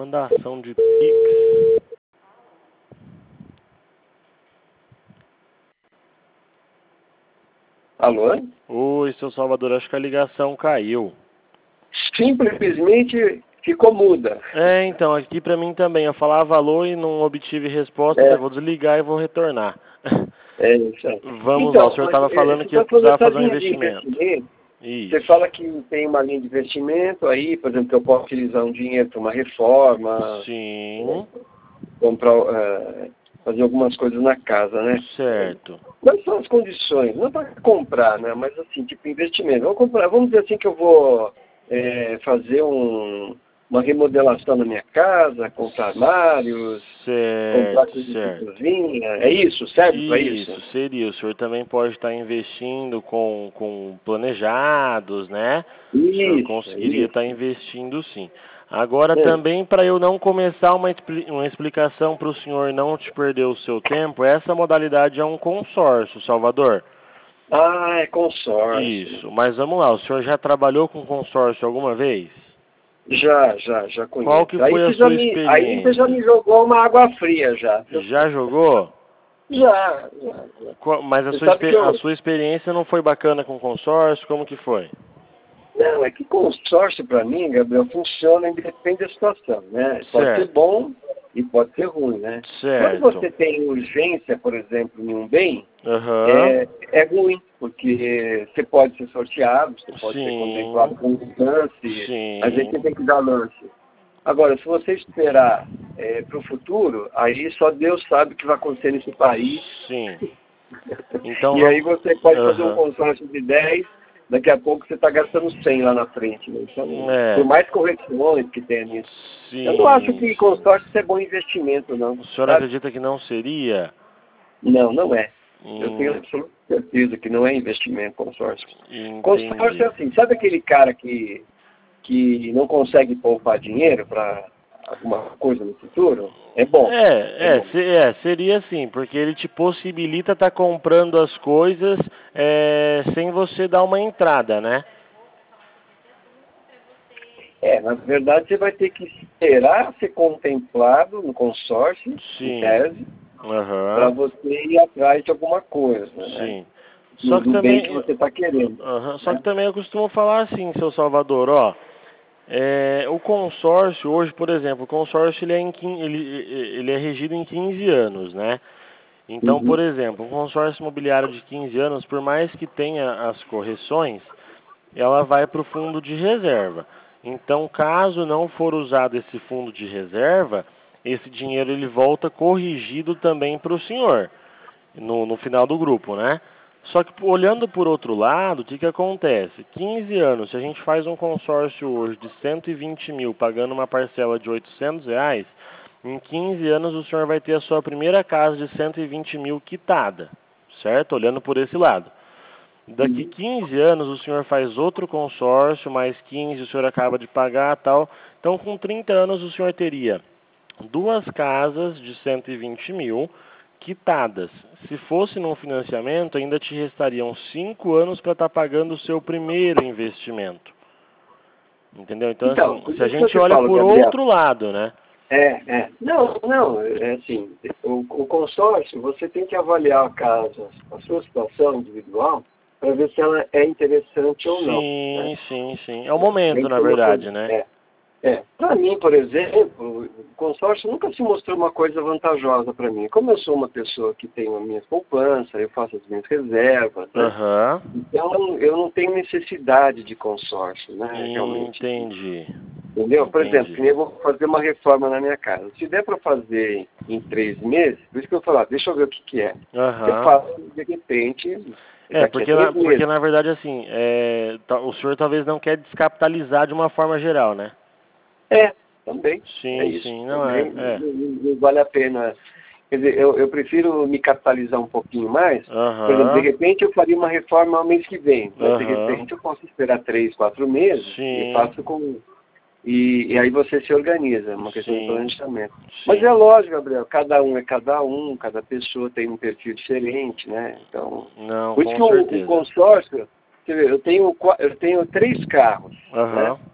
Recomendação de Pix. Alô? Oi, seu Salvador, acho que a ligação caiu. Simplesmente ficou muda. Então, aqui pra mim também. Eu falava alô e não obtive resposta, eu vou desligar e vou retornar. É isso aí. Vamos Então, lá, o senhor estava falando que você tá falando precisava dessa fazer um linha de investimento. Isso. Você fala que tem uma linha de investimento aí, por exemplo, que eu posso utilizar um dinheiro para uma reforma, Sim. comprar, fazer algumas coisas na casa, né? Certo. Quais são as condições? Não para comprar, né? Mas assim, tipo investimento. Vamos dizer assim que eu vou fazer uma remodelação na minha casa, comprar armários, comprar coisas de cozinha. É isso? Serve para isso? Isso, seria. O senhor também pode estar investindo com planejados, né? O senhor conseguiria estar investindo sim. Agora também, para eu não começar uma explicação para o senhor não te perder o seu tempo, essa modalidade é um consórcio, Salvador. Ah, é consórcio. Isso, mas vamos lá, o senhor já trabalhou com consórcio alguma vez? Já conheço. Qual que foi a sua experiência? Aí você já me jogou uma água fria já. Já jogou? Já. Mas a sua experiência não foi bacana com consórcio? Como que foi? Não, é que consórcio para mim, Gabriel, funciona independente da situação, né? Pode ser bom e pode ser ruim, né? Certo. Quando você tem urgência, por exemplo, em um bem, é ruim, porque você pode ser sorteado, você pode ser contemplado com um lance, às vezes você tem que dar lance. Agora, se você esperar para o futuro, aí só Deus sabe o que vai acontecer nesse país. Sim. Então, e aí você pode fazer um consórcio de 10, daqui a pouco você está gastando 100 lá na frente. Né? Então, por mais correções que tenha nisso. Sim. Eu não acho que consórcio é bom investimento, não. O senhor acredita que não seria? Não, não é. Eu tenho absoluta certeza que não é investimento consórcio. Entendi. Consórcio é assim, sabe aquele cara que não consegue poupar dinheiro para alguma coisa no futuro? É bom. Seria assim, porque ele te possibilita estar comprando as coisas sem você dar uma entrada, né? Na verdade você vai ter que esperar ser contemplado no consórcio, em tese, para você ir atrás de alguma coisa, né? Só que também, bem que você está querendo. Só que também eu costumo falar assim, seu Salvador, ó. O consórcio hoje, por exemplo, o consórcio ele é regido em 15 anos, né? Então, por exemplo, um consórcio imobiliário de 15 anos, por mais que tenha as correções, ela vai para o fundo de reserva. Então, caso não for usado esse fundo de reserva, esse dinheiro ele volta corrigido também para o senhor, no final do grupo, né? Só que olhando por outro lado, o que acontece? 15 anos, se a gente faz um consórcio hoje de 120 mil, pagando uma parcela de R$800, em 15 anos o senhor vai ter a sua primeira casa de 120 mil quitada, certo? Olhando por esse lado. Daqui 15 anos o senhor faz outro consórcio, mais 15 o senhor acaba de pagar tal. Então com 30 anos o senhor teria duas casas de 120 mil quitadas. Se fosse num financiamento, ainda te restariam 5 anos para estar pagando o seu primeiro investimento. Entendeu? Então assim, se a gente olha por outro lado, né? Não, é assim, o consórcio, você tem que avaliar a casa, a sua situação individual, para ver se ela é interessante ou não. Sim. É o momento, na verdade, né? Para mim, por exemplo, o consórcio nunca se mostrou uma coisa vantajosa para mim. Como eu sou uma pessoa que tem as minhas poupanças, eu faço as minhas reservas, né? Então eu não tenho necessidade de consórcio, né? Realmente. Entendi. Entendeu? Por exemplo, eu vou fazer uma reforma na minha casa. Se der para fazer em 3 meses, por isso que eu falo, deixa eu ver o que é. Você faz, de repente... Porque na verdade, assim, o senhor talvez não quer descapitalizar de uma forma geral, né? Também. Sim, não Não vale a pena. Quer dizer, eu prefiro me capitalizar um pouquinho mais. Por exemplo, de repente eu faria uma reforma mês que vem. Mas de repente eu posso esperar 3, 4 meses e faço com... E aí você se organiza, uma questão de planejamento. Mas é lógico, Gabriel, cada um é cada um, cada pessoa tem um perfil diferente, né? Então, por isso que o consórcio, quer ver, eu tenho 3 carros, né?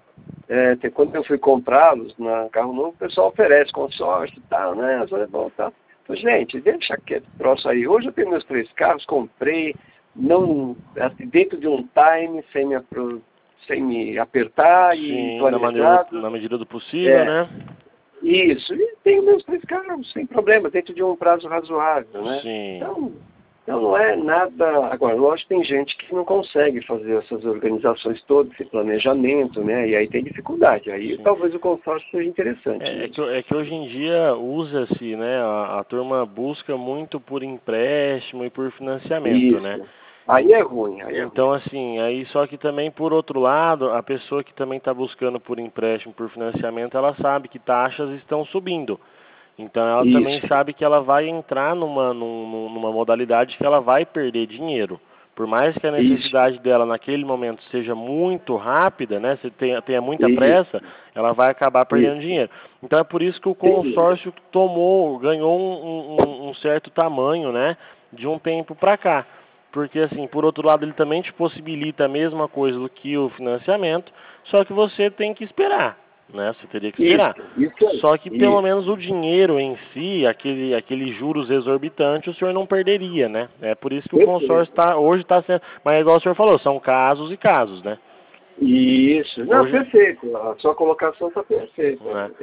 quando eu fui comprá-los na Carro Novo, o pessoal oferece consórcio e tal, né? Tal. Então, gente, deixa quieto o troço aí. Hoje eu tenho meus 3 carros, comprei, não, assim, dentro de um time, sem me apertar. Sim, e na medida do possível, né? Isso, e tenho meus 3 carros, sem problema, dentro de um prazo razoável, né? Sim. Então não é nada... Agora, lógico, tem gente que não consegue fazer essas organizações todas, esse planejamento, né? E aí tem dificuldade. Aí talvez o consórcio seja interessante. É que hoje em dia usa-se, né? A turma busca muito por empréstimo e por financiamento, né? Aí é ruim. Então, assim, aí só que também, por outro lado, a pessoa que também está buscando por empréstimo, por financiamento, ela sabe que taxas estão subindo. Então ela também sabe que ela vai entrar numa modalidade que ela vai perder dinheiro. Por mais que a necessidade dela naquele momento seja muito rápida, né? Se tenha muita pressa, ela vai acabar perdendo dinheiro. Então é por isso que o consórcio ganhou um certo tamanho, né? De um tempo para cá. Porque assim, por outro lado, ele também te possibilita a mesma coisa do que o financiamento, só que você tem que esperar. Né? Você teria que esperar. Só que pelo menos o dinheiro em si, aquele juros exorbitante, o senhor não perderia, né? É por isso que o consórcio hoje está sendo... Mas igual o senhor falou, são casos e casos, né? Isso. Não, perfeito. A sua colocação está perfeita.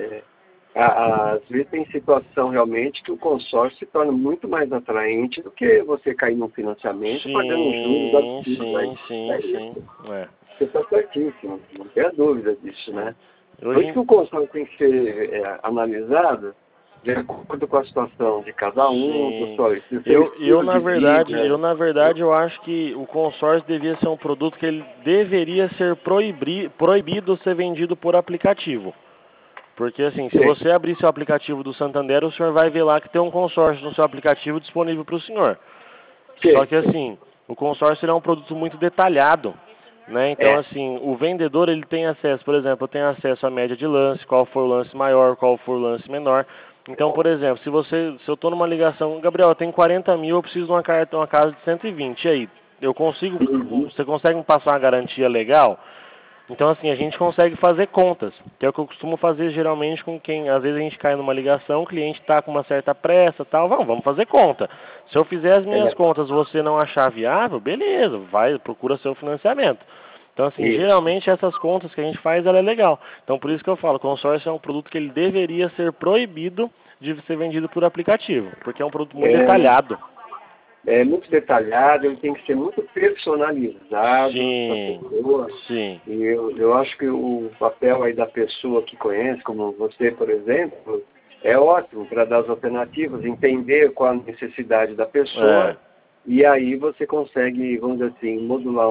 Às vezes tem situação realmente que o consórcio se torna muito mais atraente do que você cair num financiamento pagando juros absurdos. Sim. Você está certíssimo, não tem dúvida disso, né? Por isso que o consórcio tem que ser analisado de acordo com a situação de cada um. Na verdade, eu acho que o consórcio devia ser um produto que ele deveria ser proibido ser vendido por aplicativo. Porque assim, se você abrir seu aplicativo do Santander, o senhor vai ver lá que tem um consórcio no seu aplicativo disponível para o senhor. Só que assim, o consórcio é um produto muito detalhado. Né? Então, assim, o vendedor ele tem acesso, por exemplo, eu tenho acesso à média de lance, qual for o lance maior, qual for o lance menor. Então, por exemplo, se eu estou numa ligação, Gabriel, eu tenho 40 mil, eu preciso de uma casa de 120, e aí? Você consegue me passar uma garantia legal? Então, assim, a gente consegue fazer contas, que é o que eu costumo fazer geralmente com quem, às vezes a gente cai numa ligação, o cliente está com uma certa pressa, tal, vamos fazer conta. Se eu fizer as minhas contas e você não achar viável, beleza, procura seu financiamento. Então, assim, geralmente essas contas que a gente faz, ela é legal. Então, por isso que eu falo, o consórcio é um produto que ele deveria ser proibido de ser vendido por aplicativo, porque é um produto muito detalhado. É muito detalhado, ele tem que ser muito personalizado para a pessoa. Sim. E eu acho que o papel aí da pessoa que conhece, como você, por exemplo, é ótimo para dar as alternativas, entender qual a necessidade da pessoa, e aí você consegue, vamos dizer assim, modular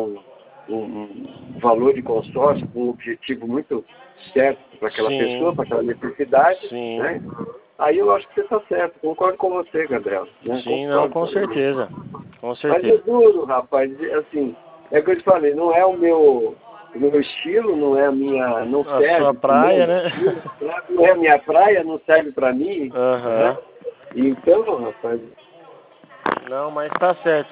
um valor de consórcio com um objetivo muito certo para aquela pessoa, para aquela necessidade, né? Aí eu acho que você está certo, concordo com você, Gabriel. Né? Sim, não, com certeza. Mas é duro, rapaz, assim, é o que eu te falei, não é o meu estilo, não é a minha, não serve. A sua praia, né? Não é a minha praia, não serve para mim. Né? Então, rapaz... Não, mas tá certo.